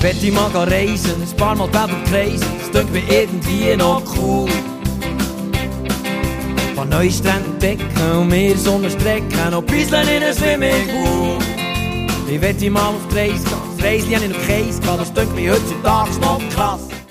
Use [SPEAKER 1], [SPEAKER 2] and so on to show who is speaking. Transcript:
[SPEAKER 1] Ich wette mal reisen, ein paar Mal Welt und kreisen, das klingt mir irgendwie noch cool. Ein paar neue Strände entdecken und mehr Sonnenstrecken, noch bisschen in ein Swimmingpool. Ich wette mal auf die Reise gehen, das Reisli habe ich noch keins gehabt, das klingt mir heutzutage noch krass.